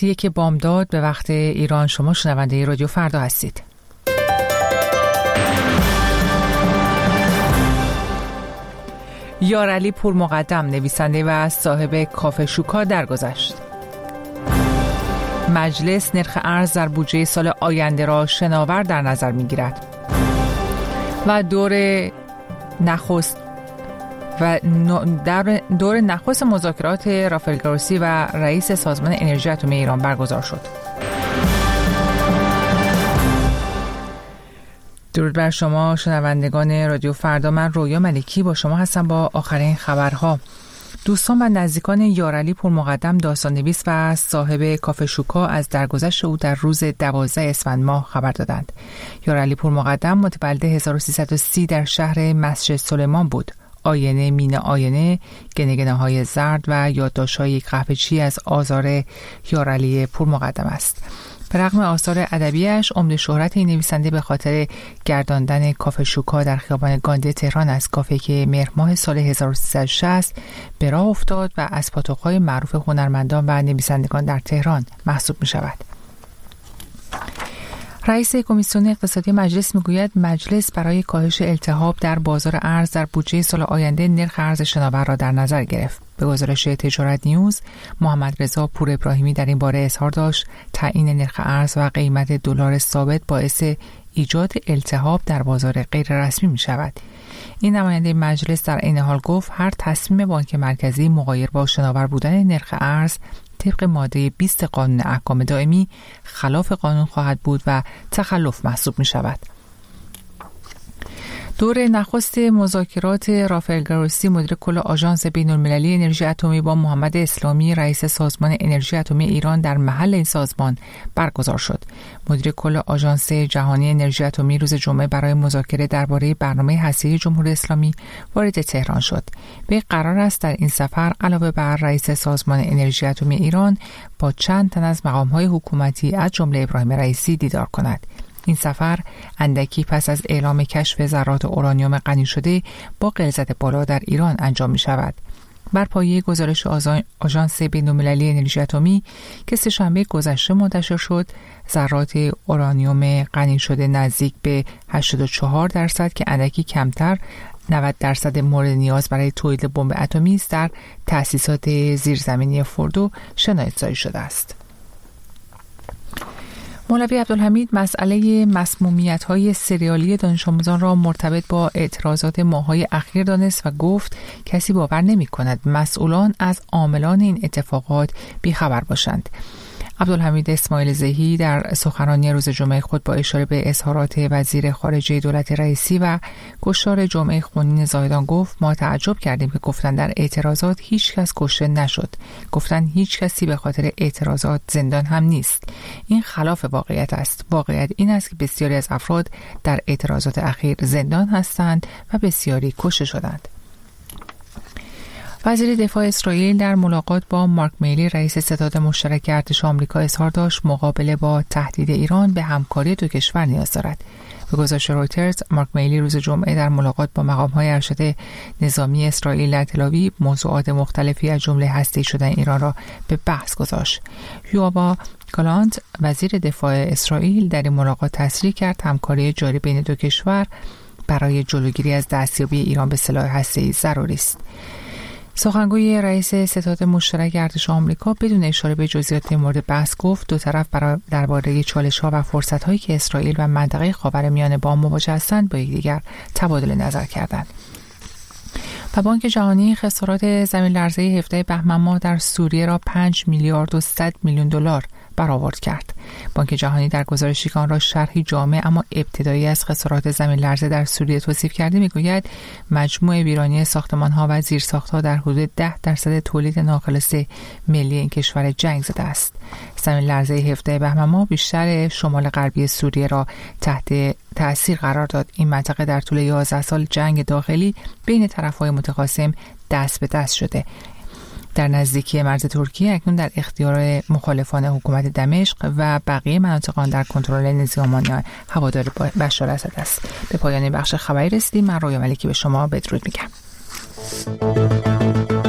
یک بامداد به وقت ایران. شما شنونده رادیو فردا هستید. یارعلی پورمقدم نویسنده و صاحب کافه شوکا درگذشت. مجلس نرخ ارز در بودجه سال آینده را شناور در نظر می‌گیرد. و دور نخست مذاکرات رافائل گروسی و رئیس سازمان انرژی اتمی ایران برگزار شد. درود بر شما شنوندگان رادیو فردا. من رویا ملکی با شما هستم با آخرین خبرها. دوستان و نزدیکان یارعلی پورمقدم داستان‌نویس و صاحب کافه شوکا از درگذشت او در روز 12 اسفند ماه خبر دادند. یارعلی پورمقدم متولد 1330 در شهر مسجد سلیمان بود. آینه مین آینه، گنگنه‌های زرد و یادداشت‌های یک قهوه‌چی از آثار یارعلی پورمقدم است. به رغم آثار ادبیش، عمده شهرت این نویسنده به خاطر گرداندن کافه شوکا در خیابان گاندی تهران است، کافه که مهر ماه سال 1360 به راه افتاد و از پاتوق‌های معروف هنرمندان و نویسندگان در تهران محسوب می‌شود. رئیس کمیسیون اقتصادی مجلس میگوید مجلس برای کاهش التهاب در بازار ارز در بودجه سال آینده نرخ ارز شناور را در نظر گرفت. به گزارش تجارت نیوز، محمد رضا پور ابراهیمی در این باره اظهار داشت تعیین نرخ ارز و قیمت دلار ثابت باعث ایجاد التهاب در بازار غیر رسمی می شود. این نماینده مجلس در عین حال گفت هر تصمیم بانک مرکزی مغایر با شناور بودن نرخ ارز طبق ماده 20 قانون احکام دائمی خلاف قانون خواهد بود و تخلف محسوب می شود. دور نخست مذاکرات رافائل گروسی مدیر کل آژانس بین‌المللی انرژی اتمی با محمد اسلامی رئیس سازمان انرژی اتمی ایران در محل این سازمان برگزار شد. مدیر کل آژانس جهانی انرژی اتمی روز جمعه برای مذاکره درباره برنامه هسته‌ای جمهوری اسلامی وارد تهران شد. به قرار است در این سفر علاوه بر رئیس سازمان انرژی اتمی ایران با چند تن از مقام‌های حکومتی از جمله ابراهیم رئیسی دیدار کند. این سفر اندکی پس از اعلام کشف ذرات اورانیوم غنی شده با غلظت بالا در ایران انجام می شود. بر پایه گزارش آژانس بین‌المللی انرژی اتمی که سه‌شنبه گذشته منتشر شد، ذرات اورانیوم غنی شده نزدیک به 84% که اندکی کمتر 90% مورد نیاز برای تولید بمب اتمی است در تأسیسات زیرزمینی فوردو شناسایی شده است. مولوی عبدالحمید مسئله مسمومیت‌های سریالی دانش آموزان را مرتبط با اعتراضات ماه‌های اخیر دانست و گفت کسی باور نمی‌کند مسئولان از عاملان این اتفاقات بی‌خبر باشند. عبدالحمید اسماعیل زهی در سخنرانی روز جمعه خود با اشاره به اظهارات وزیر خارجه دولت رئیسی و گشتار جمعه خونین زاهدان گفت ما تعجب کردیم که گفتن در اعتراضات هیچ کس کشته نشد. گفتن هیچ کسی به خاطر اعتراضات زندان هم نیست. این خلاف واقعیت است. واقعیت این است که بسیاری از افراد در اعتراضات اخیر زندان هستند و بسیاری کشته شدند. وزیر دفاع اسرائیل در ملاقات با مارک میلی رئیس ستاد مشترک ارتش آمریکا اظهار داشت مقابله با تهدید ایران به همکاری دو کشور نیاز دارد. به گزارش رویترز، مارک میلی روز جمعه در ملاقات با مقام‌های ارشد نظامی اسرائیل در تل‌آویو موضوعات مختلفی از جمله هسته‌ای شدن ایران را به بحث گذاشت. یوآوا گالانت وزیر دفاع اسرائیل در این ملاقات تصریح کرد همکاری جاری بین دو کشور برای جلوگیری از دستیابی ایران به سلاح هسته‌ای ضروری است. سخنگوی رئیس ستاد مشترک ارتش آمریکا بدون اشاره به جزئیات مورد بحث گفت دو طرف درباره چالش‌ها و فرصت‌هایی که اسرائیل و منطقه خاورمیانه با مواجه هستند با یکدیگر تبادل نظر کردند. و بانک جهانی خسارات زمین‌لرزه 17 بهمن ماه در سوریه را 5 میلیارد و 100 میلیون دلار برآورد کرد. بانک جهانی در گزارشی که آن را شرحی جامع اما ابتدایی از خسارات زمین‌لرزه در سوریه توصیف کرده میگوید مجموع ویرانی ساختمان‌ها و زیرساخت‌ها در حدود 10% تولید ناخالص ملی این کشور جنگ زده است. زمین‌لرزه 17 بهمن ماه بیشتر شمال غربی سوریه را تحت تأثیر قرار داد. این منطقه در طول 11 سال جنگ داخلی بین طرف‌های متخاصم دست به دست شده. در نزدیکی مرز ترکیه اکنون در اختیار مخالفان حکومت دمشق و بقیه مناطق آن در کنترل نظامیان هوادار بشار اسد است. به پایان بخش خبری رسیدیم. من رویا ملکی به شما بدرود میگم.